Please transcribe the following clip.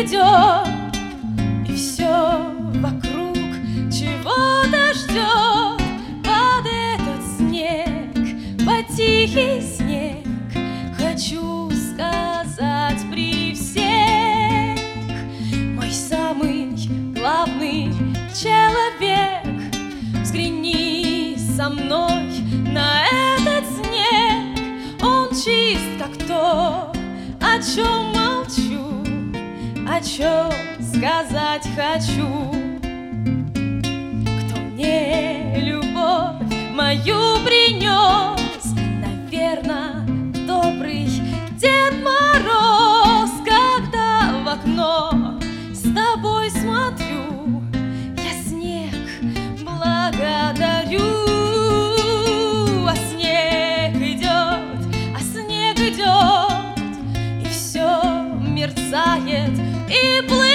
идет, и все вокруг чего-то ждет. Под этот снег, под тихий снег, хочу сказать при всех: мой самый главный человек, взгляни со мной на этот снег. Он чист, как то, о чем молчу, о чем сказать хочу. Кто мне любовь мою принес? Наверно, добрый Дед Мороз. Когда в окно с тобой смотрю, я снег благодарю. А снег идет, и все мерцает и плывет.